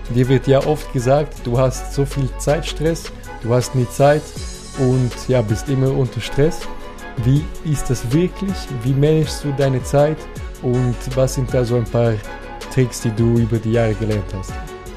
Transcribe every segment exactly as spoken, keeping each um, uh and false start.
Dir wird ja oft gesagt, du hast so viel Zeitstress, du hast nie Zeit und ja, bist immer unter Stress. Wie ist das wirklich? Wie managst du deine Zeit und was sind da so ein paar Tricks, die du über die Jahre gelernt hast?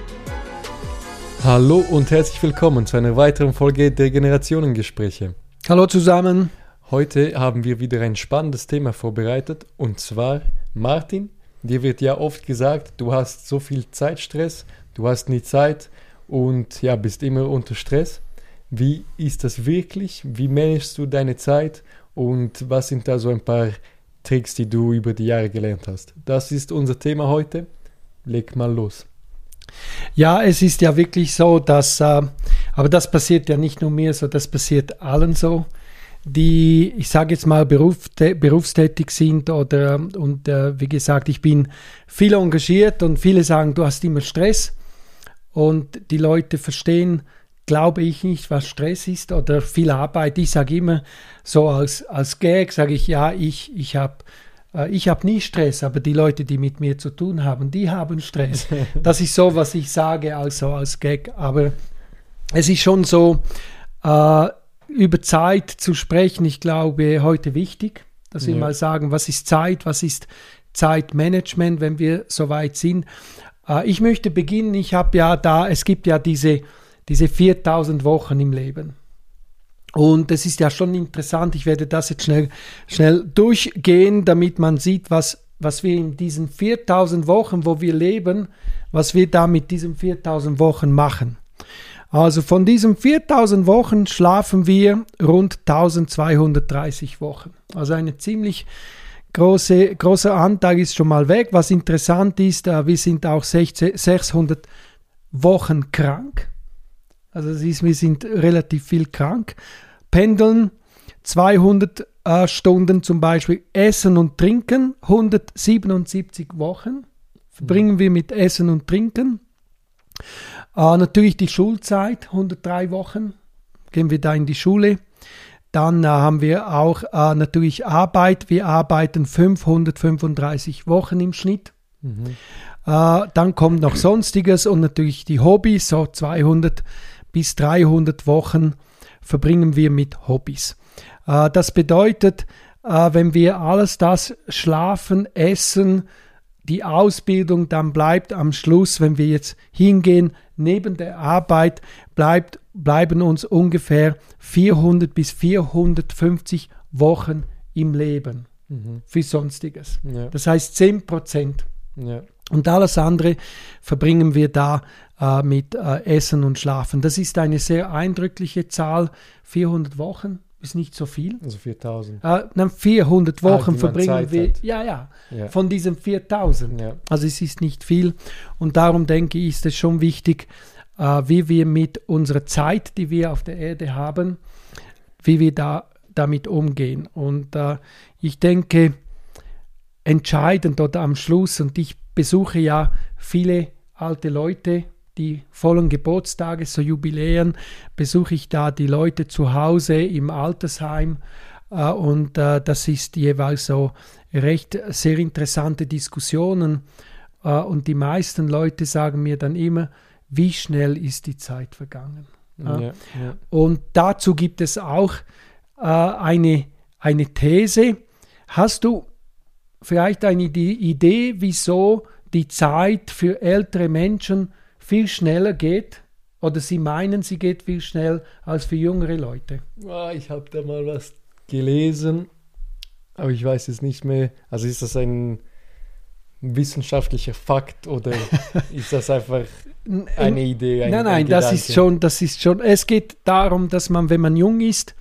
Hallo und herzlich willkommen zu einer weiteren Folge der Generationengespräche. Hallo zusammen. Heute haben wir wieder ein spannendes Thema vorbereitet und zwar, Martin, dir wird ja oft gesagt, du hast so viel Zeitstress, du hast nie Zeit und ja, bist immer unter Stress. Wie ist das wirklich? Wie managst du deine Zeit und was sind da so ein paar Tricks, die du über die Jahre gelernt hast? Das ist unser Thema heute. Leg mal los. Ja, es ist ja wirklich so, dass, äh, aber das passiert ja nicht nur mir so, das passiert allen so, die, ich sage jetzt mal, beruf, berufstätig sind oder, und äh, wie gesagt, ich bin viel engagiert und viele sagen, du hast immer Stress und die Leute verstehen, glaube ich nicht, was Stress ist oder viel Arbeit. Ich sage immer so als, als Gag, sage ich, ja, ich, ich habe äh, ich hab nie Stress, aber die Leute, die mit mir zu tun haben, die haben Stress. Das ist so, was ich sage, also als Gag. Aber es ist schon so, äh, über Zeit zu sprechen, ich glaube, heute wichtig, dass wir ja. mal sagen, was ist Zeit, was ist Zeitmanagement, wenn wir so weit sind. Äh, ich möchte beginnen, ich habe ja da, es gibt ja diese, diese viertausend Wochen im Leben. Und es ist ja schon interessant, ich werde das jetzt schnell, schnell durchgehen, damit man sieht, was, was wir in diesen viertausend Wochen, wo wir leben, was wir da mit diesen viertausend Wochen machen. Also von diesen viertausend Wochen schlafen wir rund eintausendzweihundertdreißig Wochen. Also eine ziemlich große, großer Anteil ist schon mal weg. Was interessant ist, wir sind auch sechshundert Wochen krank. Also das ist, wir sind relativ viel krank. Pendeln zweihundert äh, Stunden zum Beispiel. Essen und Trinken, hundertsiebenundsiebzig Wochen verbringen mhm. wir mit Essen und Trinken. Äh, natürlich die Schulzeit, hundertdrei Wochen, gehen wir da in die Schule. Dann äh, haben wir auch äh, natürlich Arbeit. Wir arbeiten fünfhundertfünfunddreißig Wochen im Schnitt. Mhm. Äh, dann kommt noch Sonstiges und natürlich die Hobbys, so zweihundert bis dreihundert Wochen verbringen wir mit Hobbys. Äh, das bedeutet, äh, wenn wir alles das schlafen, essen, die Ausbildung, dann bleibt am Schluss, wenn wir jetzt hingehen, neben der Arbeit, bleibt, bleiben uns ungefähr vierhundert bis vierhundertfünfzig Wochen im Leben mhm. für Sonstiges. Ja. Das heißt zehn Prozent. Ja. Und alles andere verbringen wir da äh, mit äh, Essen und Schlafen. Das ist eine sehr eindrückliche Zahl. vierhundert Wochen ist nicht so viel. Also viertausend. Äh, nein, vierhundert Wochen ah, verbringen Zeit wir. Hat. Ja, ja, ja, von diesen viertausend. Ja. Also es ist nicht viel. Und darum denke ich, ist es schon wichtig, äh, wie wir mit unserer Zeit, die wir auf der Erde haben, wie wir da damit umgehen. Und äh, ich denke, entscheidend oder am Schluss, und ich besuche ja viele alte Leute, die vollen Geburtstage, so Jubiläen, besuche ich da die Leute zu Hause im Altersheim äh, und äh, das ist jeweils so recht sehr interessante Diskussionen äh, und die meisten Leute sagen mir dann immer, wie schnell ist die Zeit vergangen. Ja, ja. Und dazu gibt es auch äh, eine, eine These. Hast du vielleicht eine Idee, wieso die Zeit für ältere Menschen viel schneller geht oder sie meinen, sie geht viel schneller als für jüngere Leute? Oh, ich habe da mal was gelesen, aber ich weiß es nicht mehr. Also ist das ein wissenschaftlicher Fakt oder ist das einfach eine Idee? Ein, nein, nein, das ist schon, das ist schon. Es geht darum, dass man, wenn man jung ist,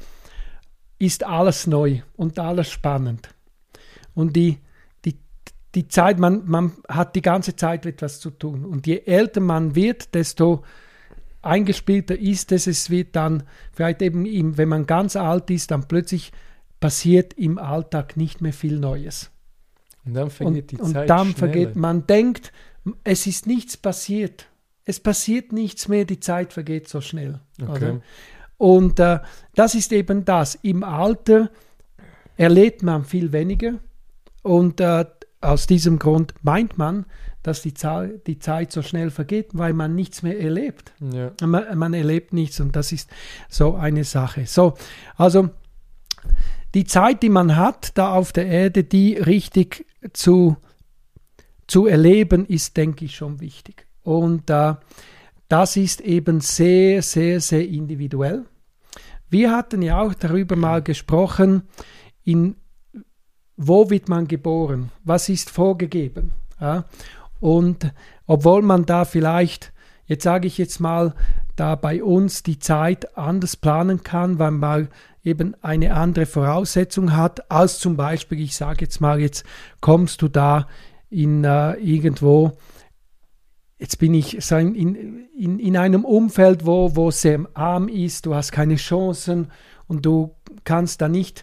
ist alles neu und alles spannend. Und die Die Zeit, man, man hat die ganze Zeit etwas zu tun. Und je älter man wird, desto eingespielter ist es. Es wird dann, vielleicht eben, im, wenn man ganz alt ist, dann plötzlich passiert im Alltag nicht mehr viel Neues. Und dann vergeht die und, Zeit Und dann schneller. vergeht, man denkt, es ist nichts passiert. Es passiert nichts mehr, die Zeit vergeht so schnell. Okay. Oder? Und äh, das ist eben das. Im Alter erlebt man viel weniger und äh, aus diesem Grund meint man, dass die, Zahl, die Zeit so schnell vergeht, weil man nichts mehr erlebt. Ja. Man, man erlebt nichts und das ist so eine Sache. So, also die Zeit, die man hat da auf der Erde, die richtig zu, zu erleben, ist, denke ich, schon wichtig. Und äh, das ist eben sehr, sehr, sehr individuell. Wir hatten ja auch darüber mal gesprochen, in, wo wird man geboren? Was ist vorgegeben? Ja? Und obwohl man da vielleicht, jetzt sage ich jetzt mal, da bei uns die Zeit anders planen kann, weil man eben eine andere Voraussetzung hat, als zum Beispiel, ich sage jetzt mal, jetzt kommst du da in äh, irgendwo, jetzt bin ich so in, in, in einem Umfeld, wo, wo es sehr arm ist, du hast keine Chancen und du kannst da nicht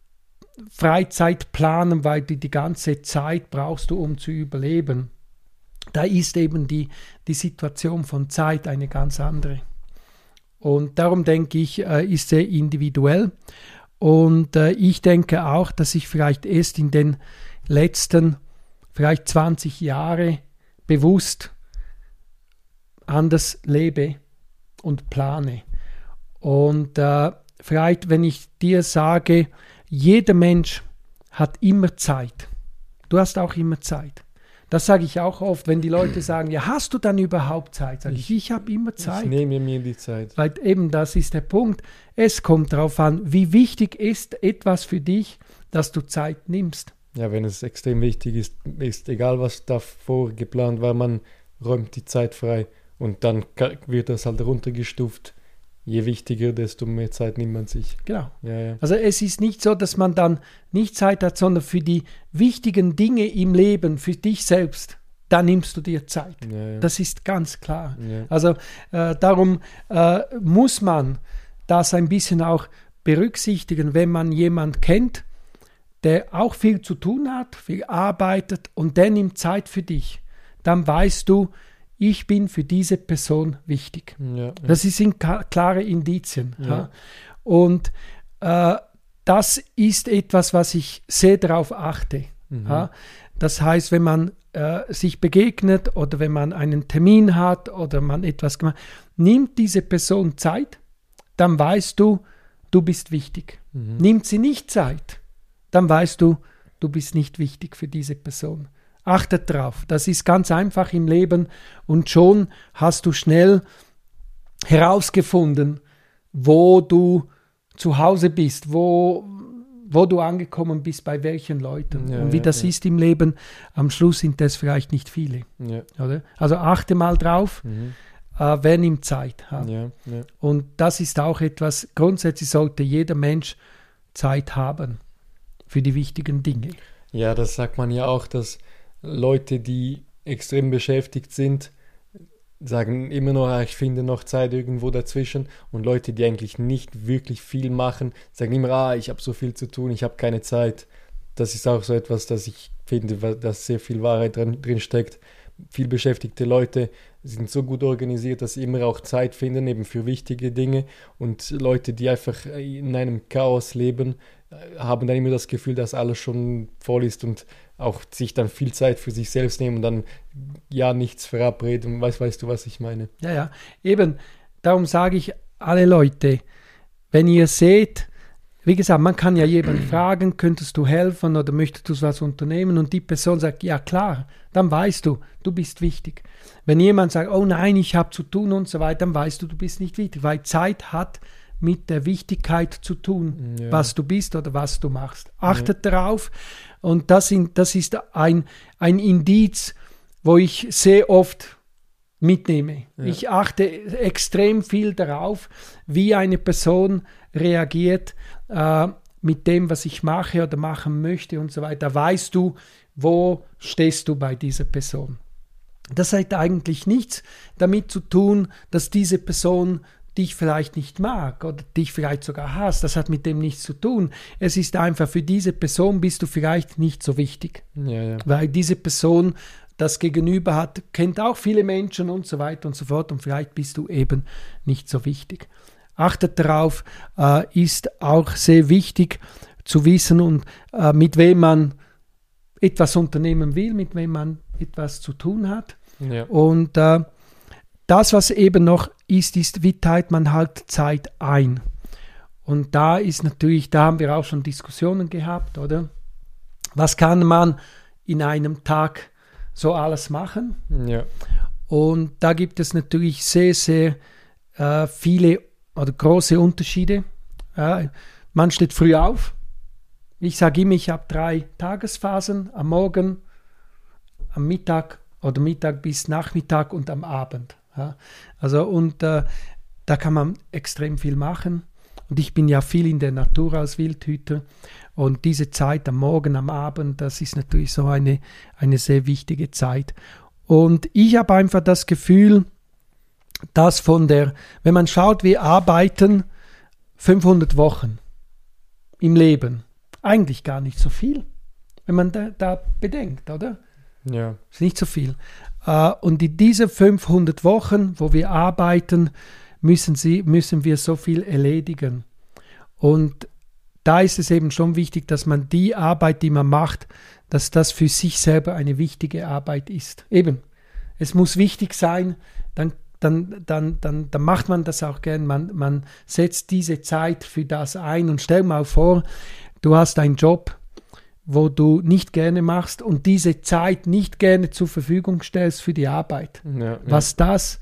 Freizeit planen, weil du die ganze Zeit brauchst du, um zu überleben. Da ist eben die, die Situation von Zeit eine ganz andere. Und darum denke ich, äh, ist sehr individuell. Und äh, ich denke auch, dass ich vielleicht erst in den letzten vielleicht zwanzig Jahren bewusst anders lebe und plane. Und äh, vielleicht, wenn ich dir sage, jeder Mensch hat immer Zeit. Du hast auch immer Zeit. Das sage ich auch oft, wenn die Leute sagen, ja, hast du dann überhaupt Zeit? Sage ich, ich habe immer Zeit. Ich nehme mir die Zeit. Weil eben das ist der Punkt. Es kommt darauf an, wie wichtig ist etwas für dich, dass du Zeit nimmst. Ja, wenn es extrem wichtig ist, ist egal, was davor geplant war, man räumt die Zeit frei und dann wird das halt runtergestuft. Je wichtiger, desto mehr Zeit nimmt man sich. Genau. Ja, ja. Also es ist nicht so, dass man dann nicht Zeit hat, sondern für die wichtigen Dinge im Leben, für dich selbst, da nimmst du dir Zeit. Ja, ja. Das ist ganz klar. Ja. Also äh, darum äh, muss man das ein bisschen auch berücksichtigen, wenn man jemanden kennt, der auch viel zu tun hat, viel arbeitet und der nimmt Zeit für dich. Dann weißt du, ich bin für diese Person wichtig. Ja, ja. Das sind klare Indizien. Ja. Ja. Und äh, das ist etwas, was ich sehr darauf achte. Mhm. Ja. Das heißt, wenn man äh, sich begegnet oder wenn man einen Termin hat oder man etwas gemacht, nimmt diese Person Zeit, dann weißt du, du bist wichtig. Mhm. Nimmt sie nicht Zeit, dann weißt du, du bist nicht wichtig für diese Person. Achtet drauf. Das ist ganz einfach im Leben und schon hast du schnell herausgefunden, wo du zu Hause bist, wo, wo du angekommen bist, bei welchen Leuten. Ja, und wie ja, das ja. ist im Leben, am Schluss sind das vielleicht nicht viele. Ja. Oder? Also achte mal drauf, Mhm. äh, wer nimmt Zeit. Ja. Ja, ja. Und das ist auch etwas, grundsätzlich sollte jeder Mensch Zeit haben für die wichtigen Dinge. Ja, das sagt man ja auch, dass Leute, die extrem beschäftigt sind, sagen immer noch, ah, ich finde noch Zeit irgendwo dazwischen. Und Leute, die eigentlich nicht wirklich viel machen, sagen immer, ah, ich habe so viel zu tun, ich habe keine Zeit. Das ist auch so etwas, das ich finde, dass sehr viel Wahrheit drin, drin steckt. Viel beschäftigte Leute sind so gut organisiert, dass sie immer auch Zeit finden, eben für wichtige Dinge. Und Leute, die einfach in einem Chaos leben, haben dann immer das Gefühl, dass alles schon voll ist und auch sich dann viel Zeit für sich selbst nehmen und dann ja nichts verabreden. Weißt, weißt du, was ich meine? Ja, ja, eben. Darum sage ich alle Leute, wenn ihr seht, wie gesagt, man kann ja jemanden fragen, könntest du helfen oder möchtest du was unternehmen? Und die Person sagt, ja klar, dann weißt du, du bist wichtig. Wenn jemand sagt, oh nein, ich habe zu tun und so weiter, dann weißt du, du bist nicht wichtig, weil Zeit hat mit der Wichtigkeit zu tun, ja. was du bist oder was du machst. Achtet ja. darauf und das, sind, das ist ein, ein Indiz, wo ich sehr oft mitnehme. Ja. Ich achte extrem viel darauf, wie eine Person reagiert äh, mit dem, was ich mache oder machen möchte und so weiter. Weißt du, wo stehst du bei dieser Person? Das hat eigentlich nichts damit zu tun, dass diese Person dich vielleicht nicht mag oder dich vielleicht sogar hasst. Das hat mit dem nichts zu tun. Es ist einfach, für diese Person bist du vielleicht nicht so wichtig. Ja, ja. Weil diese Person das Gegenüber hat, kennt auch viele Menschen und so weiter und so fort und vielleicht bist du eben nicht so wichtig. Achtet darauf, äh, ist auch sehr wichtig zu wissen und äh, mit wem man etwas unternehmen will, mit wem man etwas zu tun hat. Ja. Und äh, das, was eben noch ist, ist, wie teilt man halt Zeit ein? Und da ist natürlich, da haben wir auch schon Diskussionen gehabt, oder? Was kann man in einem Tag so alles machen? Ja. Und da gibt es natürlich sehr, sehr äh, viele oder große Unterschiede. Ja, man steht früh auf. Ich sage immer, ich habe drei Tagesphasen, am Morgen, am Mittag oder Mittag bis Nachmittag und am Abend. Ja. Also und äh, da kann man extrem viel machen. Und ich bin ja viel in der Natur als Wildhüter. Und diese Zeit am Morgen, am Abend, das ist natürlich so eine, eine sehr wichtige Zeit. Und ich habe einfach das Gefühl, dass von der, wenn man schaut, wir arbeiten fünfhundert Wochen im Leben. Eigentlich gar nicht so viel, wenn man da, da bedenkt, oder? Ja. Ist nicht so viel. Uh, und in diese fünfhundert Wochen, wo wir arbeiten, müssen, sie, müssen wir so viel erledigen. Und da ist es eben schon wichtig, dass man die Arbeit, die man macht, dass das für sich selber eine wichtige Arbeit ist. Eben, es muss wichtig sein, dann, dann, dann, dann, dann macht man das auch gern. Man, man setzt diese Zeit für das ein. Und stell mal vor, du hast einen Job, wo du nicht gerne machst und diese Zeit nicht gerne zur Verfügung stellst für die Arbeit. Ja, ja. Was das,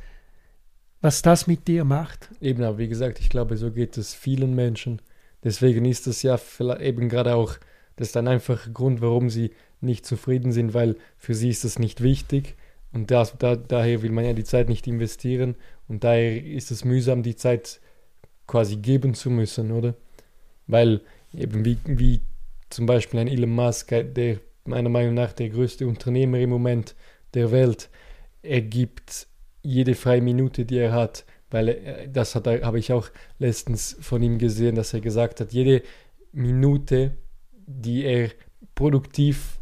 was das mit dir macht. Eben, aber wie gesagt, ich glaube, so geht es vielen Menschen. Deswegen ist das ja vielleicht eben gerade auch, das ist ein einfacher Grund, warum sie nicht zufrieden sind, weil für sie ist das nicht wichtig und das, da, daher will man ja die Zeit nicht investieren und daher ist es mühsam, die Zeit quasi geben zu müssen, oder? Weil eben wie, wie zum Beispiel ein Elon Musk, der meiner Meinung nach der größte Unternehmer im Moment der Welt, er gibt jede freie Minute, die er hat, weil er, das hat, habe ich auch letztens von ihm gesehen, dass er gesagt hat, jede Minute, die er produktiv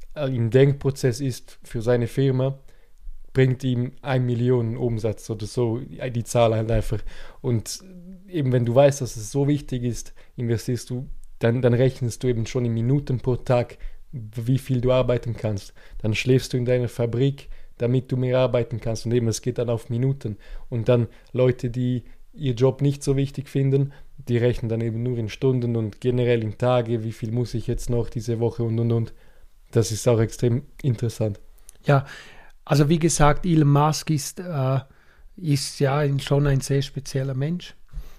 im Denkprozess ist für seine Firma, bringt ihm ein Million Umsatz oder so, die Zahl halt einfach. Und eben wenn du weißt, dass es so wichtig ist, investierst du, dann, dann rechnest du eben schon in Minuten pro Tag, wie viel du arbeiten kannst. Dann schläfst du in deiner Fabrik, damit du mehr arbeiten kannst. Und eben, es geht dann auf Minuten. Und dann Leute, die ihr Job nicht so wichtig finden, die rechnen dann eben nur in Stunden und generell in Tage, wie viel muss ich jetzt noch diese Woche und und und. Das ist auch extrem interessant. Ja, also wie gesagt, Elon Musk ist, äh, ist ja schon ein sehr spezieller Mensch.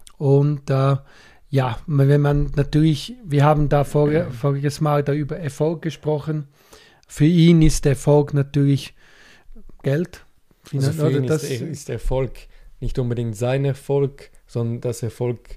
Und äh, ja, wenn man natürlich, wir haben da vor, voriges Mal da über Erfolg gesprochen. Für ihn ist Erfolg natürlich Geld. Also für oder ihn das, ist, ist Erfolg nicht unbedingt sein Erfolg, sondern das Erfolg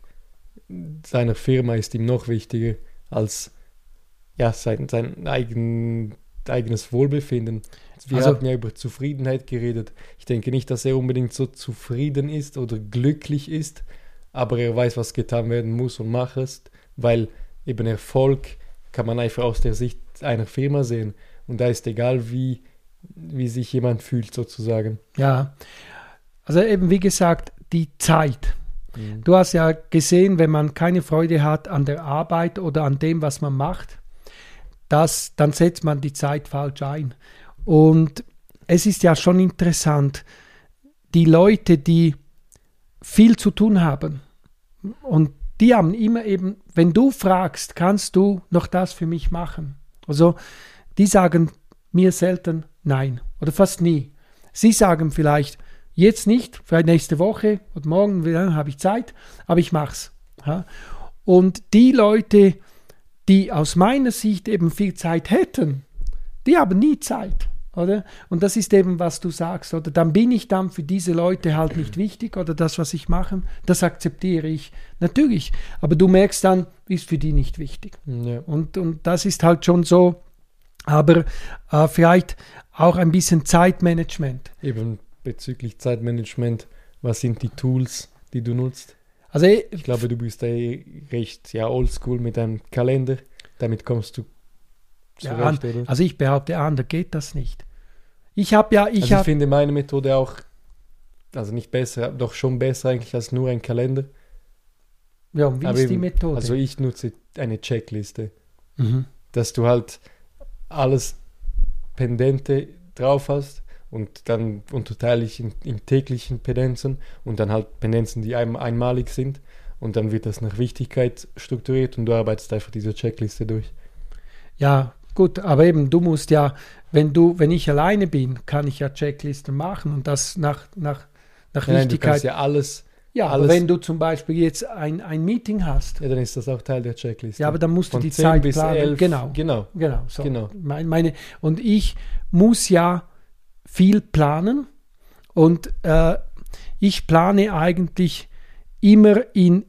seiner Firma ist ihm noch wichtiger als ja, sein, sein eigen, eigenes Wohlbefinden. Wir also, hatten ja über Zufriedenheit geredet. Ich denke nicht, dass er unbedingt so zufrieden ist oder glücklich ist, aber er weiß, was getan werden muss und macht es, weil eben Erfolg kann man einfach aus der Sicht einer Firma sehen. Und da ist egal, wie, wie sich jemand fühlt, sozusagen. Ja, also eben wie gesagt, die Zeit. Mhm. Du hast ja gesehen, wenn man keine Freude hat an der Arbeit oder an dem, was man macht, das, dann setzt man die Zeit falsch ein. Und es ist ja schon interessant, die Leute, die viel zu tun haben, und die haben immer eben, wenn du fragst, kannst du noch das für mich machen? Also die sagen mir selten nein oder fast nie. Sie sagen vielleicht jetzt nicht, vielleicht nächste Woche oder morgen habe ich Zeit, aber ich mach's. Ja? Und die Leute, die aus meiner Sicht eben viel Zeit hätten, die haben nie Zeit. Oder? Und das ist eben, was du sagst. Oder dann bin ich dann für diese Leute halt nicht wichtig oder das, was ich mache, das akzeptiere ich. Natürlich. Aber du merkst dann, ist für die nicht wichtig. Ja. Und, und das ist halt schon so. Aber äh, vielleicht auch ein bisschen Zeitmanagement. Eben bezüglich Zeitmanagement, was sind die Tools, die du nutzt? Also ich, ich glaube, du bist eh recht ja, oldschool mit einem Kalender. Damit kommst du zurecht, ja, oder? Also ich behaupte, anders geht das nicht. Ich habe ja, ich also ich hab, finde meine Methode auch, also nicht besser, doch schon besser eigentlich als nur ein Kalender. Ja, und wie Aber ist eben, die Methode? Also ich nutze eine Checkliste, mhm. dass du halt alles Pendente drauf hast. Und dann unterteile ich in, in täglichen Pendenzen und dann halt Pendenzen, die ein, einmalig sind. Und dann wird das nach Wichtigkeit strukturiert und du arbeitest einfach diese Checkliste durch. Ja, gut, aber eben, du musst ja, wenn du, wenn ich alleine bin, kann ich ja Checklisten machen und das nach, nach, nach Nein, Wichtigkeit. Du kannst ja alles. Ja, alles, aber wenn du zum Beispiel jetzt ein, ein Meeting hast. Ja, dann ist das auch Teil der Checkliste. Ja, aber dann musst du Von die zehn Zeit bis planen. elf, Genau, genau, genau, so. genau. Meine, meine, und ich muss ja viel planen und äh, ich plane eigentlich immer in,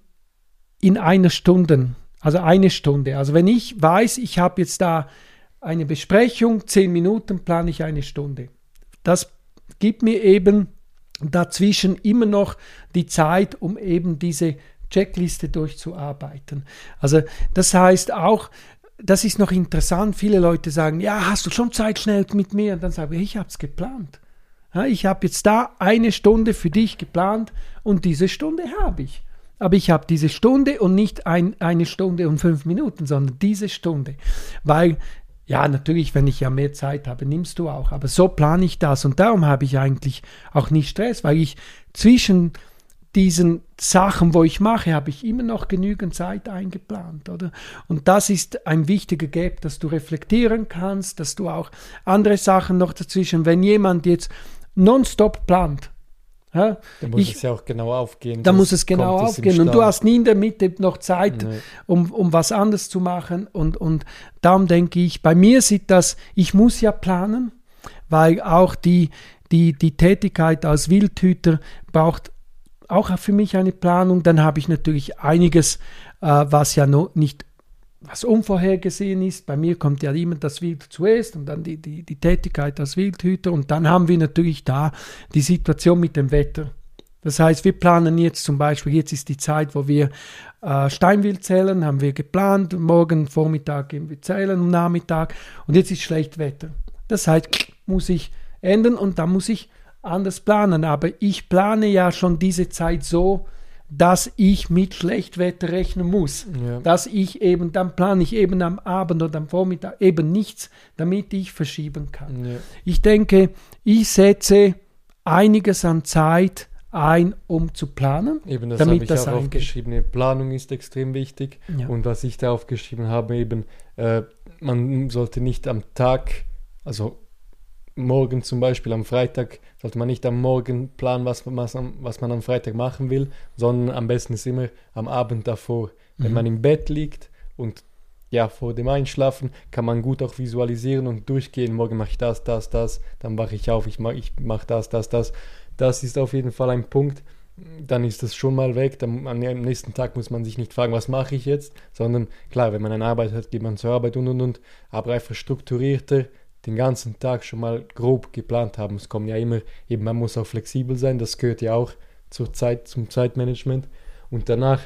in einer Stunde, also eine Stunde. Also wenn ich weiß, ich habe jetzt da eine Besprechung, zehn Minuten, plane ich eine Stunde. Das gibt mir eben dazwischen immer noch die Zeit, um eben diese Checkliste durchzuarbeiten. Also das heißt auch, das ist noch interessant, viele Leute sagen, ja, hast du schon Zeit schnell mit mir? Und dann sage ich, ich habe es geplant. Ja, ich habe jetzt da eine Stunde für dich geplant und diese Stunde habe ich. Aber ich habe diese Stunde und nicht ein, eine Stunde und fünf Minuten, sondern diese Stunde. Weil, ja, natürlich, wenn ich ja mehr Zeit habe, nimmst du auch. Aber so plane ich das und darum habe ich eigentlich auch nicht Stress, weil ich zwischen diesen Sachen, wo ich mache, habe ich immer noch genügend Zeit eingeplant, oder? Und das ist ein wichtiger Gap, dass du reflektieren kannst, dass du auch andere Sachen noch dazwischen, wenn jemand jetzt nonstop plant, ja, dann muss ich, es ja auch genau aufgehen. Da muss es genau aufgehen und du hast nie in der Mitte noch Zeit, nee. um, um was anderes zu machen und, und darum denke ich, bei mir sieht das, ich muss ja planen, weil auch die, die, die Tätigkeit als Wildhüter braucht auch für mich eine Planung. Dann habe ich natürlich einiges, äh, was ja noch nicht, was unvorhergesehen ist. Bei mir kommt ja immer das Wild zuerst und dann die, die, die Tätigkeit als Wildhüter. Und dann haben wir natürlich da die Situation mit dem Wetter. Das heißt, wir planen jetzt zum Beispiel, jetzt ist die Zeit, wo wir äh, Steinwild zählen, haben wir geplant. Morgen Vormittag gehen wir zählen, am Nachmittag. Und jetzt ist schlecht Wetter. Das heißt, muss ich ändern und dann muss ich anders planen, aber ich plane ja schon diese Zeit so, dass ich mit Schlechtwetter rechnen muss, ja. Dass ich eben, dann plane ich eben am Abend oder am Vormittag eben nichts, damit ich verschieben kann. Ja. Ich denke, ich setze einiges an Zeit ein, um zu planen, eben das damit habe ich das auch eingeht. Aufgeschrieben. Planung ist extrem wichtig ja. Und was ich da aufgeschrieben habe, eben, äh, man sollte nicht am Tag, also morgen zum Beispiel am Freitag, sollte man nicht am Morgen planen, was man, was man am Freitag machen will, sondern am besten ist immer am Abend davor. Mhm. Wenn man im Bett liegt und ja, vor dem Einschlafen, kann man gut auch visualisieren und durchgehen, morgen mache ich das, das, das, dann wache ich auf, ich mache ich mach das, das, das. Das ist auf jeden Fall ein Punkt, dann ist das schon mal weg, dann am nächsten Tag muss man sich nicht fragen, was mache ich jetzt, sondern klar, wenn man eine Arbeit hat, geht man zur Arbeit und und und, aber einfach strukturierter, den ganzen Tag schon mal grob geplant haben. Es kommen ja immer, eben man muss auch flexibel sein, das gehört ja auch zur Zeit, zum Zeitmanagement. Und danach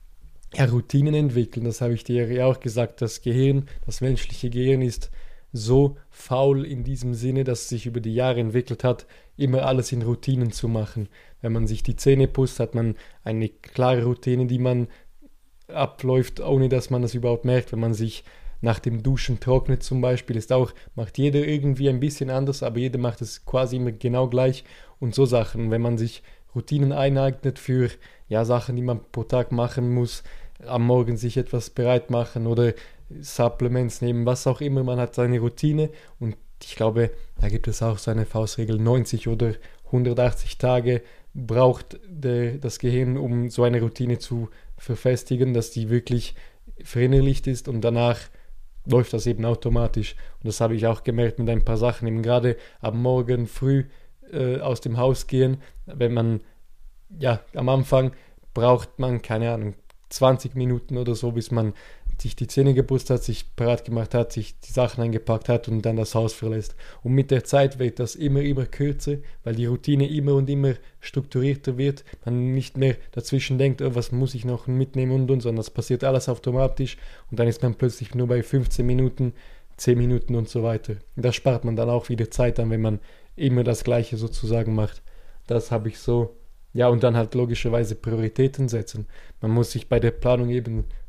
ja, Routinen entwickeln, das habe ich dir ja auch gesagt, das Gehirn, das menschliche Gehirn ist so faul in diesem Sinne, dass es sich über die Jahre entwickelt hat, immer alles in Routinen zu machen. Wenn man sich die Zähne putzt, hat man eine klare Routine, die man abläuft, ohne dass man das überhaupt merkt. Wenn man sich nach dem Duschen trocknet zum Beispiel, ist auch, macht jeder irgendwie ein bisschen anders, aber jeder macht es quasi immer genau gleich und so Sachen. Wenn man sich Routinen eineignet für ja, Sachen, die man pro Tag machen muss, am Morgen sich etwas bereit machen oder Supplements nehmen, was auch immer, man hat seine Routine und ich glaube, da gibt es auch so eine Faustregel, neunzig oder hundertachtzig Tage braucht der, das Gehirn, um so eine Routine zu verfestigen, dass die wirklich verinnerlicht ist und danach läuft das eben automatisch. Und das habe ich auch gemerkt mit ein paar Sachen, eben gerade am Morgen früh äh, aus dem Haus gehen, wenn man, ja, am Anfang braucht man, keine Ahnung, zwanzig Minuten oder so, bis man sich die Zähne geputzt hat, sich parat gemacht hat, sich die Sachen eingepackt hat und dann das Haus verlässt. Und mit der Zeit wird das immer, immer kürzer, weil die Routine immer und immer strukturierter wird. Man nicht mehr dazwischen denkt, oh, was muss ich noch mitnehmen und und, sondern das passiert alles automatisch und dann ist man plötzlich nur bei fünfzehn Minuten, zehn Minuten und so weiter. Und da spart man dann auch wieder Zeit an, wenn man immer das Gleiche sozusagen macht. Das habe ich so, ja, und dann halt logischerweise Prioritäten setzen. Man muss sich bei der Planung eben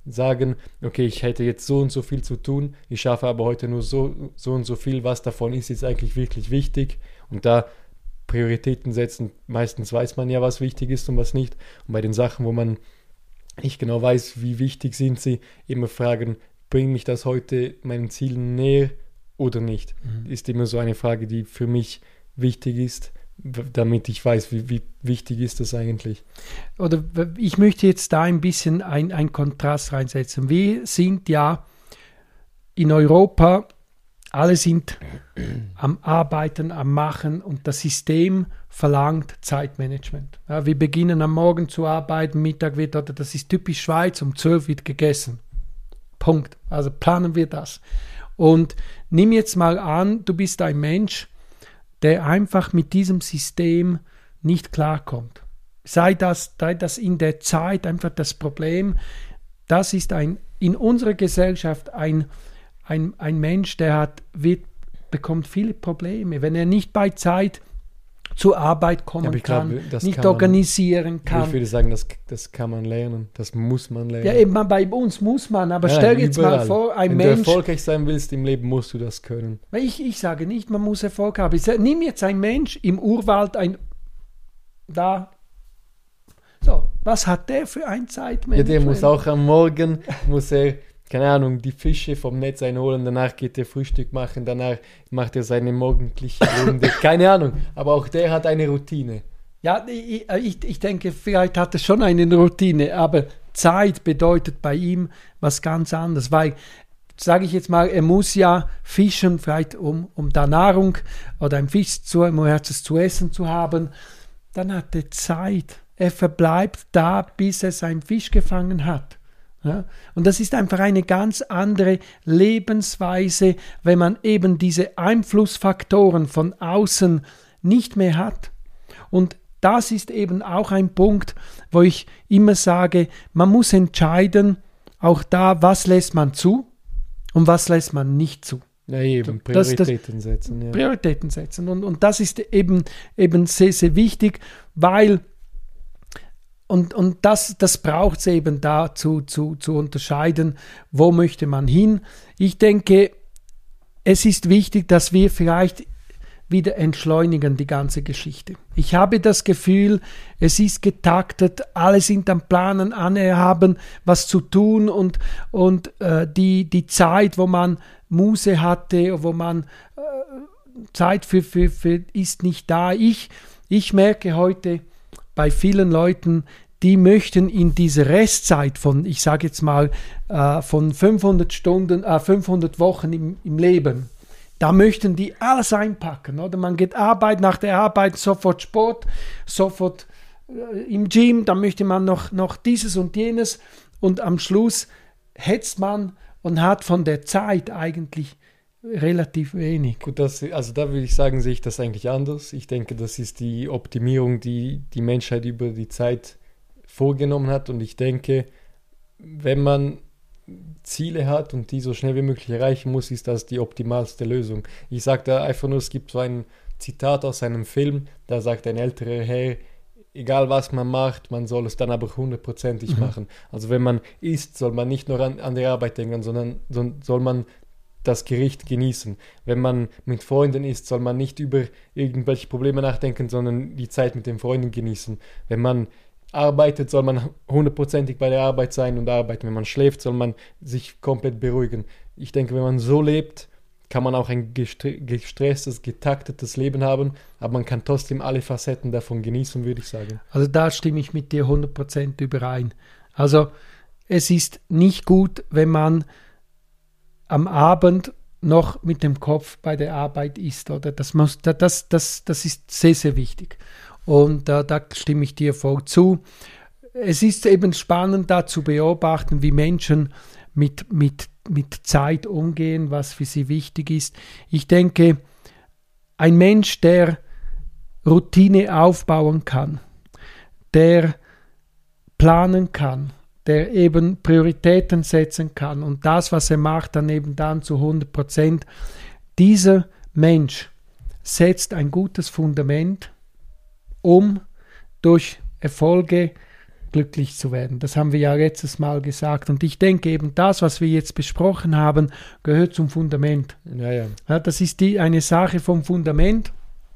sagen, okay, ich hätte jetzt so und so viel zu tun, ich schaffe aber heute nur so, so und so viel, was davon ist jetzt eigentlich wirklich wichtig, und da Prioritäten setzen, meistens weiß man ja, was wichtig ist und was nicht, und bei den Sachen, wo man nicht genau weiß, wie wichtig sind sie, immer fragen, bringt mich das heute meinen Zielen näher oder nicht, mhm. ist immer so eine Frage, die für mich wichtig ist, damit ich weiß, wie, wie wichtig ist das eigentlich. Oder ich möchte jetzt da ein bisschen ein, ein Kontrast reinsetzen. Wir sind ja in Europa, alle sind am Arbeiten, am Machen, und das System verlangt Zeitmanagement. Ja, wir beginnen am Morgen zu arbeiten, Mittag wird, oder das ist typisch Schweiz, um zwölf wird gegessen. Punkt. Also planen wir das. Und nimm jetzt mal an, du bist ein Mensch, der einfach mit diesem System nicht klarkommt. Sei das, sei das in der Zeit einfach das Problem, das ist ein, in unserer Gesellschaft ein, ein, ein Mensch, der hat, wird, bekommt viele Probleme, wenn er nicht bei Zeit zur Arbeit kommen ja, kann, glaube, nicht kann organisieren man, kann. Ich würde sagen, das, das kann man lernen, das muss man lernen. Ja, eben bei uns muss man, aber ja, stell dir jetzt überall. mal vor, ein Wenn Mensch... Wenn du erfolgreich sein willst im Leben, musst du das können. Ich, ich sage nicht, man muss Erfolg haben. Ich sage, nimm jetzt ein Mensch im Urwald, ein... Da... So, was hat der für ein Zeitmanagement? Ja, der muss auch am Morgen, muss er... keine Ahnung, die Fische vom Netz einholen, danach geht er Frühstück machen, danach macht er seine morgendliche Runde, keine Ahnung, aber auch der hat eine Routine. Ja, ich, ich, ich denke, vielleicht hat er schon eine Routine, aber Zeit bedeutet bei ihm was ganz anderes, weil, sage ich jetzt mal, er muss ja fischen, vielleicht um, um da Nahrung oder ein Fisch zu, um etwas zu essen zu haben, dann hat er Zeit, er verbleibt da, bis er seinen Fisch gefangen hat. Ja, und das ist einfach eine ganz andere Lebensweise, wenn man eben diese Einflussfaktoren von außen nicht mehr hat. Und das ist eben auch ein Punkt, wo ich immer sage, man muss entscheiden, auch da, was lässt man zu und was lässt man nicht zu. Ja, eben, Prioritäten das, das, setzen. Ja. Prioritäten setzen. Und, und das ist eben, eben sehr, sehr wichtig, weil Und, und das, das braucht es eben dazu zu, zu unterscheiden, wo möchte man hin. Ich denke, es ist wichtig, dass wir vielleicht wieder entschleunigen, die ganze Geschichte. Ich habe das Gefühl, es ist getaktet, alle sind am Planen, alle haben was zu tun, und, und äh, die, die Zeit, wo man Muße hatte, wo man äh, Zeit für, für, für ist nicht da. Ich, ich merke heute, bei vielen Leuten, die möchten in diese Restzeit von, ich sage jetzt mal, äh, von fünfhundert Stunden, äh, fünfhundert Wochen im, im Leben, da möchten die alles einpacken. Oder? Man geht Arbeit, nach der Arbeit sofort Sport, sofort äh, im Gym, dann möchte man noch, noch dieses und jenes, und am Schluss hetzt man und hat von der Zeit eigentlich relativ wenig. Gut, das, also da würde ich sagen, sehe ich das eigentlich anders. Ich denke, das ist die Optimierung, die die Menschheit über die Zeit vorgenommen hat, und ich denke, wenn man Ziele hat und die so schnell wie möglich erreichen muss, ist das die optimalste Lösung. Ich sage da einfach nur, es gibt so ein Zitat aus einem Film, da sagt ein älterer Herr, egal was man macht, man soll es dann aber hundertprozentig mhm. machen. Also wenn man isst, soll man nicht nur an, an die Arbeit denken, sondern soll man das Gericht genießen. Wenn man mit Freunden ist, soll man nicht über irgendwelche Probleme nachdenken, sondern die Zeit mit den Freunden genießen. Wenn man arbeitet, soll man hundertprozentig bei der Arbeit sein und arbeiten. Wenn man schläft, soll man sich komplett beruhigen. Ich denke, wenn man so lebt, kann man auch ein gestresstes, getaktetes Leben haben, aber man kann trotzdem alle Facetten davon genießen, würde ich sagen. Also da stimme ich mit dir hundert Prozent überein. Also es ist nicht gut, wenn man am Abend noch mit dem Kopf bei der Arbeit ist, oder? Das, muss, das, das, das ist sehr, sehr wichtig. Und äh, da stimme ich dir voll zu. Es ist eben spannend, da zu beobachten, wie Menschen mit, mit, mit Zeit umgehen, was für sie wichtig ist. Ich denke, ein Mensch, der Routine aufbauen kann, der planen kann, der eben Prioritäten setzen kann und das, was er macht, dann eben dann zu hundert Prozent. Dieser Mensch setzt ein gutes Fundament, um durch Erfolge glücklich zu werden. Das haben wir ja letztes Mal gesagt. Und ich denke eben, das, was wir jetzt besprochen haben, gehört zum Fundament. Ja, ja. Ja, das ist die, eine Sache vom Fundament,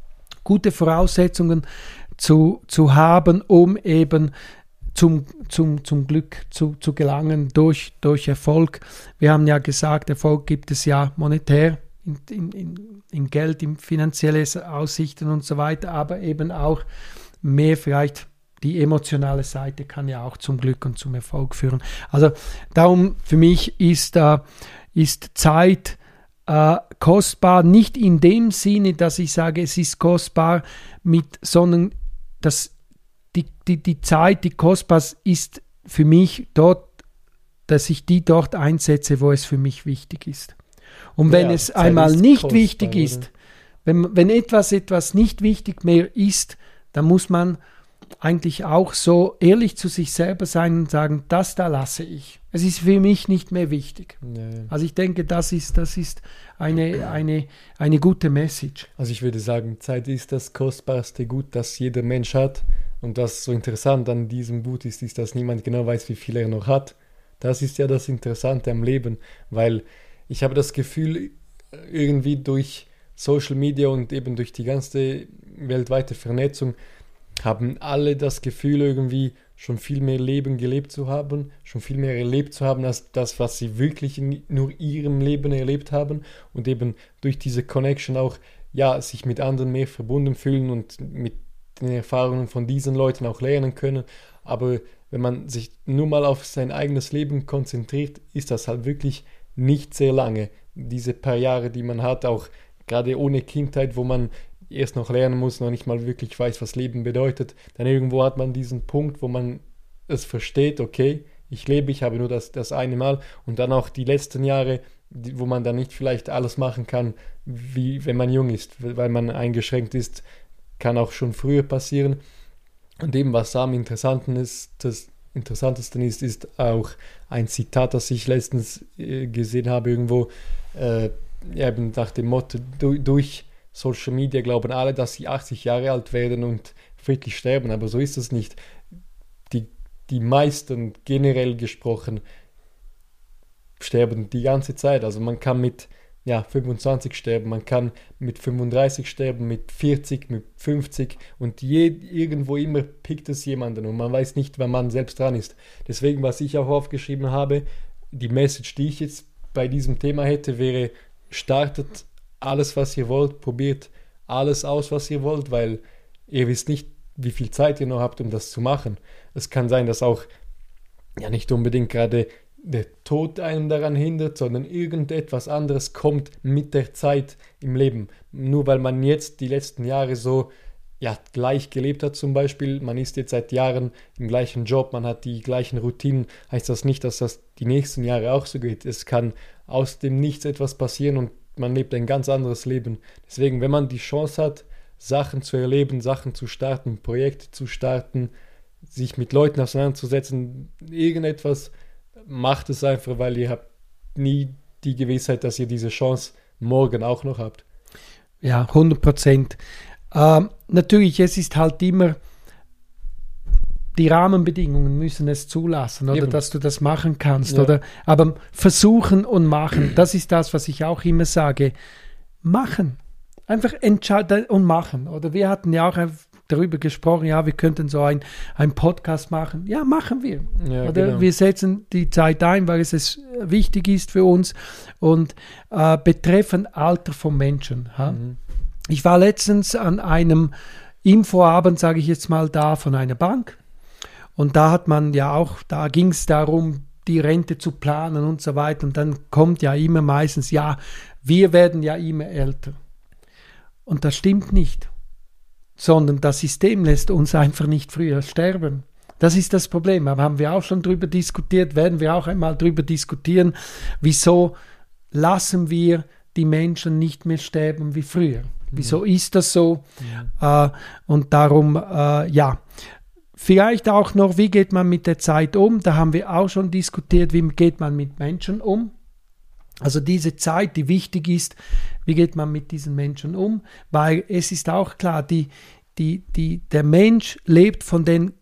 gute Voraussetzungen zu, zu haben, um eben zum, zum, zum Glück zu, zu gelangen durch, durch Erfolg. Wir haben ja gesagt, Erfolg gibt es ja monetär, in, in, in Geld, in finanzielle Aussichten und so weiter, aber eben auch mehr vielleicht die emotionale Seite kann ja auch zum Glück und zum Erfolg führen. Also darum für mich ist, äh, ist Zeit äh, kostbar, nicht in dem Sinne, dass ich sage, es ist kostbar, mit, sondern dass die, die, die Zeit, die kostbar ist für mich dort, dass ich die dort einsetze, wo es für mich wichtig ist. Und wenn ja, es Zeit einmal nicht kostbar, wichtig oder? ist, wenn, wenn etwas, etwas nicht wichtig mehr ist, dann muss man eigentlich auch so ehrlich zu sich selber sein und sagen, das da lasse ich. Es ist für mich nicht mehr wichtig. Ja, ja. Also ich denke, das ist, das ist eine, eine, eine gute Message. Also ich würde sagen, Zeit ist das kostbarste Gut, das jeder Mensch hat. Und was so interessant an diesem Gut ist, ist, dass niemand genau weiß, wie viel er noch hat. Das ist ja das Interessante am Leben, weil ich habe das Gefühl, irgendwie durch Social Media und eben durch die ganze weltweite Vernetzung haben alle das Gefühl, irgendwie schon viel mehr Leben gelebt zu haben, schon viel mehr erlebt zu haben, als das, was sie wirklich in nur ihrem Leben erlebt haben und eben durch diese Connection auch, ja, sich mit anderen mehr verbunden fühlen und mit den Erfahrungen von diesen Leuten auch lernen können. Aber wenn man sich nur mal auf sein eigenes Leben konzentriert, ist das halt wirklich nicht sehr lange. Diese paar Jahre, die man hat, auch gerade ohne Kindheit, wo man erst noch lernen muss, noch nicht mal wirklich weiß, was Leben bedeutet, dann irgendwo hat man diesen Punkt, wo man es versteht, okay, ich lebe, ich habe nur das, das eine Mal und dann auch die letzten Jahre, die, wo man dann nicht vielleicht alles machen kann, wie wenn man jung ist, weil man eingeschränkt ist, kann auch schon früher passieren. Und eben, was am interessanten ist, das Interessantesten ist, ist auch ein Zitat, das ich letztens äh, gesehen habe irgendwo, äh, eben nach dem Motto, du, durch Social Media glauben alle, dass sie achtzig Jahre alt werden und friedlich sterben, aber so ist es nicht. Die, die meisten, generell gesprochen, sterben die ganze Zeit. Also man kann mit ja, fünfundzwanzig sterben, man kann mit fünfunddreißig sterben, mit vierzig, mit fünfzig und je, irgendwo immer pickt es jemanden und man weiß nicht, wann man selbst dran ist. Deswegen, was ich auch aufgeschrieben habe, die Message, die ich jetzt bei diesem Thema hätte, wäre, startet alles, was ihr wollt, probiert alles aus, was ihr wollt, weil ihr wisst nicht, wie viel Zeit ihr noch habt, um das zu machen. Es kann sein, dass auch ja nicht unbedingt gerade der Tod einen daran hindert, sondern irgendetwas anderes kommt mit der Zeit im Leben. Nur weil man jetzt die letzten Jahre so ja, gleich gelebt hat zum Beispiel, man ist jetzt seit Jahren im gleichen Job, man hat die gleichen Routinen, heißt das nicht, dass das die nächsten Jahre auch so geht. Es kann aus dem Nichts etwas passieren und man lebt ein ganz anderes Leben. Deswegen, wenn man die Chance hat, Sachen zu erleben, Sachen zu starten, Projekte zu starten, sich mit Leuten auseinanderzusetzen, irgendetwas, macht es einfach, weil ihr habt nie die Gewissheit, dass ihr diese Chance morgen auch noch habt. Ja, hundert Prozent. Ähm, natürlich, es ist halt immer, die Rahmenbedingungen müssen es zulassen, oder Eben. dass du das machen kannst. Ja. Oder, aber versuchen und machen, das ist das, was ich auch immer sage. Machen. Einfach entscheiden und machen. Oder wir hatten ja auch darüber gesprochen, ja, wir könnten so ein, ein Podcast machen. Ja, machen wir. Ja, oder genau. Wir setzen die Zeit ein, weil es, es wichtig ist für uns. Und äh, betreffend Alter von Menschen. Ha? Mhm. Ich war letztens an einem Infoabend, sage ich jetzt mal, da von einer Bank. Und da hat man ja auch, da ging es darum, die Rente zu planen und so weiter. Und dann kommt ja immer meistens, ja, wir werden ja immer älter. Und das stimmt nicht. Sondern das System lässt uns einfach nicht früher sterben. Das ist das Problem. Aber haben wir auch schon drüber diskutiert, werden wir auch einmal drüber diskutieren, wieso lassen wir die Menschen nicht mehr sterben wie früher. Wieso mhm. ist das so? Ja. Äh, und darum, äh, ja, vielleicht auch noch, wie geht man mit der Zeit um? Da haben wir auch schon diskutiert, wie geht man mit Menschen um? Also diese Zeit, die wichtig ist, wie geht man mit diesen Menschen um? Weil es ist auch klar, die, die, die, der Mensch lebt von den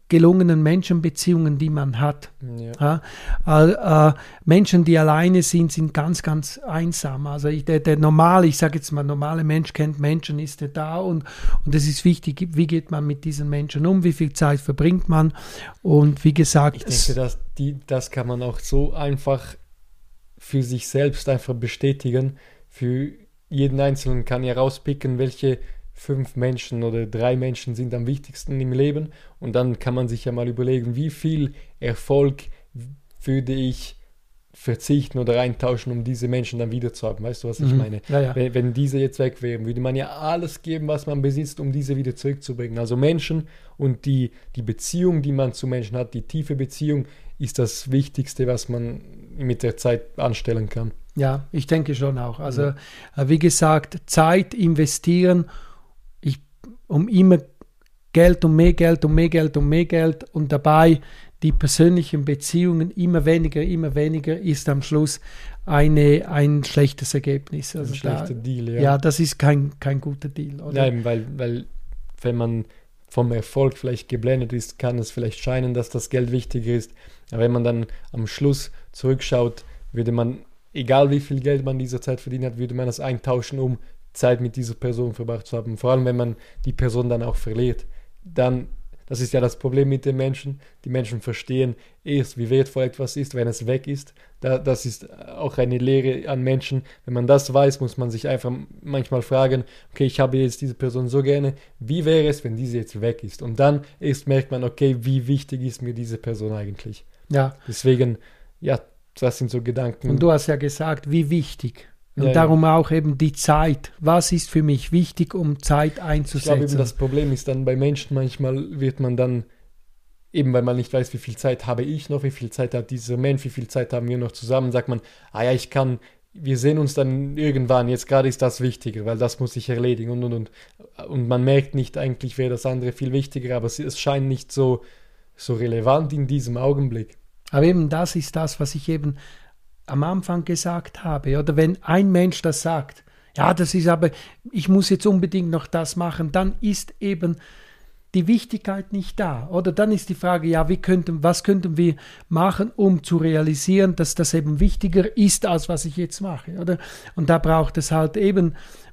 gelungenen Menschenbeziehungen, die man hat. Ja. Ja, äh, äh, Menschen, die alleine sind, sind ganz, ganz einsam. Also ich, der, der normale, ich sage jetzt mal, normale Mensch kennt Menschen, ist er da und, und es ist wichtig, wie geht man mit diesen Menschen um, wie viel Zeit verbringt man und wie gesagt... Ich denke, dass die, das kann man auch so einfach für sich selbst einfach bestätigen. Für jeden Einzelnen kann er rauspicken, welche fünf Menschen oder drei Menschen sind am wichtigsten im Leben und dann kann man sich ja mal überlegen, wie viel Erfolg würde ich verzichten oder eintauschen, um diese Menschen dann wieder zu haben. Weißt du, was ich Mhm. meine? Ja, ja. Wenn, wenn diese jetzt weg wären, würde man ja alles geben, was man besitzt, um diese wieder zurückzubringen. Also Menschen und die, die Beziehung, die man zu Menschen hat, die tiefe Beziehung, ist das Wichtigste, was man mit der Zeit anstellen kann. Ja, ich denke schon auch. Also Ja. äh, wie gesagt, Zeit investieren, ich, um immer Geld und mehr Geld und mehr Geld und mehr Geld und dabei die persönlichen Beziehungen immer weniger, immer weniger ist am Schluss eine, ein schlechtes Ergebnis. Also Ein schlechter da, Deal, ja. ja, das ist kein, kein guter Deal. Oder? Ja, eben, weil, weil wenn man vom Erfolg vielleicht geblendet ist, kann es vielleicht scheinen, dass das Geld wichtiger ist. Aber wenn man dann am Schluss zurückschaut, würde man, egal wie viel Geld man in dieser Zeit verdient hat, würde man das eintauschen, um Zeit mit dieser Person verbracht zu haben. Vor allem, wenn man die Person dann auch verliert. Dann, das ist ja das Problem mit den Menschen. Die Menschen verstehen erst, wie wertvoll etwas ist, wenn es weg ist. Da, das ist auch eine Lehre an Menschen. Wenn man das weiß, muss man sich einfach manchmal fragen, okay, ich habe jetzt diese Person so gerne, wie wäre es, wenn diese jetzt weg ist? Und dann erst merkt man, okay, wie wichtig ist mir diese Person eigentlich? Ja. Deswegen, ja, das sind so Gedanken. Und du hast ja gesagt, wie wichtig. Und Ja, darum auch eben die Zeit. Was ist für mich wichtig, um Zeit Ich glaube einzusetzen? eben, das Problem ist dann bei Menschen, manchmal wird man dann, eben weil man nicht weiß, wie viel Zeit habe ich noch, wie viel Zeit hat dieser Mensch, wie viel Zeit haben wir noch zusammen, sagt man, ah ja, ich kann, wir sehen uns dann irgendwann, jetzt gerade ist das wichtiger, weil das muss ich erledigen und und und. Und man merkt nicht, eigentlich wäre das andere viel wichtiger, aber es, es scheint nicht so, so relevant in diesem Augenblick. Aber eben das ist das, was ich eben am Anfang gesagt habe. Oder wenn ein Mensch das sagt, ja, das ist aber, ich muss jetzt unbedingt noch das machen, dann ist eben die Wichtigkeit nicht da. Oder dann ist die Frage, ja, wie könnten, was könnten wir machen, um zu realisieren, dass das eben wichtiger ist, als was ich jetzt mache. Oder? Und da braucht es halt eben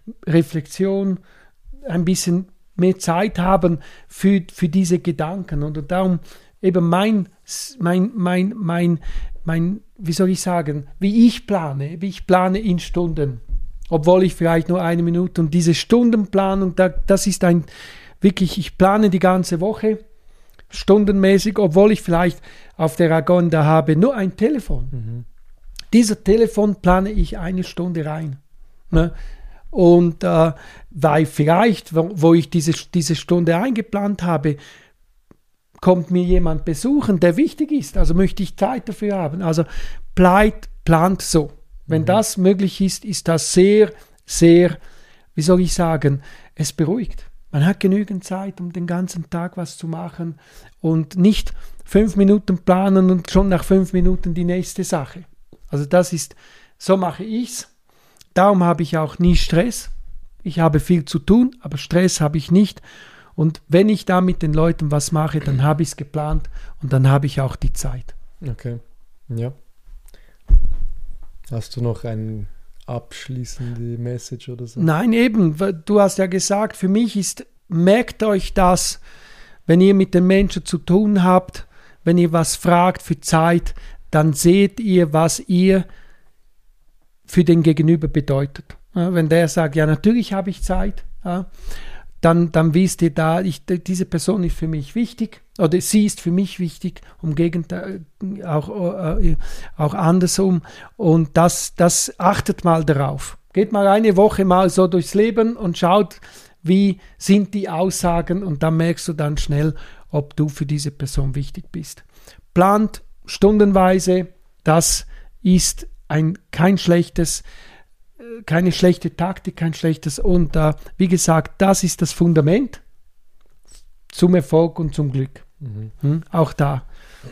Reflexion, ein bisschen mehr Zeit haben für, für diese Gedanken. Und darum eben mein, mein, mein, mein, mein, wie soll ich sagen, wie ich plane, wie ich plane in Stunden, obwohl ich vielleicht nur eine Minute und diese Stundenplanung, da, das ist ein, wirklich, ich plane die ganze Woche, stundenmäßig, obwohl ich vielleicht auf der Agenda habe nur ein Telefon. Mhm. Dieser Telefon plane ich eine Stunde rein. Ne? Und äh, weil vielleicht, wo, wo ich diese, diese Stunde eingeplant habe, kommt mir jemand besuchen, der wichtig ist, also möchte ich Zeit dafür haben. Also bleibt, plant so. Wenn Mhm. das möglich ist, ist das sehr, sehr, wie soll ich sagen, es beruhigt. Man hat genügend Zeit, um den ganzen Tag was zu machen und nicht fünf Minuten planen und schon nach fünf Minuten die nächste Sache. Also das ist, so mache ich's. Darum habe ich auch nie Stress. Ich habe viel zu tun, aber Stress habe ich nicht. Und wenn ich da mit den Leuten was mache, dann habe ich es geplant und dann habe ich auch die Zeit. Okay, ja. Hast du noch eine abschließende Message oder so? Nein, eben, du hast ja gesagt, für mich ist, merkt euch das, wenn ihr mit den Menschen zu tun habt, wenn ihr was fragt für Zeit, dann seht ihr, was ihr für den Gegenüber bedeutet. Ja, wenn der sagt, ja, natürlich habe ich Zeit, ja, Dann, dann wisst ihr da, ich, diese Person ist für mich wichtig oder sie ist für mich wichtig, um Gegenteil, auch, äh, auch andersrum. Und das, das achtet mal darauf. Geht mal eine Woche mal so durchs Leben und schaut, wie sind die Aussagen und dann merkst du dann schnell, ob du für diese Person wichtig bist. Plant stundenweise, das ist ein, kein schlechtes keine schlechte Taktik, kein schlechtes und äh, wie gesagt, das ist das Fundament zum Erfolg und zum Glück. Mhm. Hm? Auch da.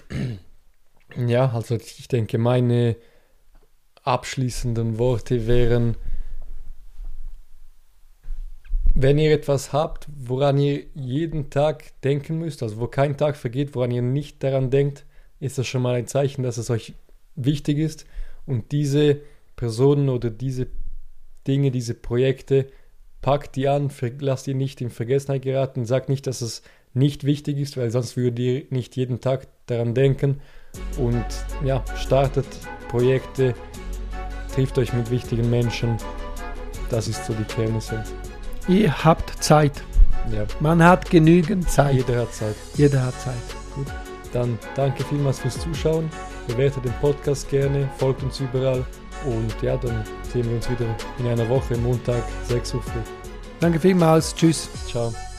Ja, also ich denke, meine abschließenden Worte wären, wenn ihr etwas habt, woran ihr jeden Tag denken müsst, also wo kein Tag vergeht, woran ihr nicht daran denkt, ist das schon mal ein Zeichen, dass es euch wichtig ist. Und diese Personen oder diese Dinge, diese Projekte, packt die an, lasst ihr nicht in Vergessenheit geraten, sagt nicht, dass es nicht wichtig ist, weil sonst würdet ihr nicht jeden Tag daran denken. Und ja, startet Projekte, trifft euch mit wichtigen Menschen. Das ist so die Kernessenz. Ihr habt Zeit. Ja. Man hat genügend Zeit. Jeder hat Zeit. Jeder hat Zeit. Gut. Dann danke vielmals fürs Zuschauen. Bewertet den Podcast gerne, folgt uns überall. Und ja, dann sehen wir uns wieder in einer Woche, Montag, sechs Uhr früh. Danke vielmals. Tschüss. Ciao.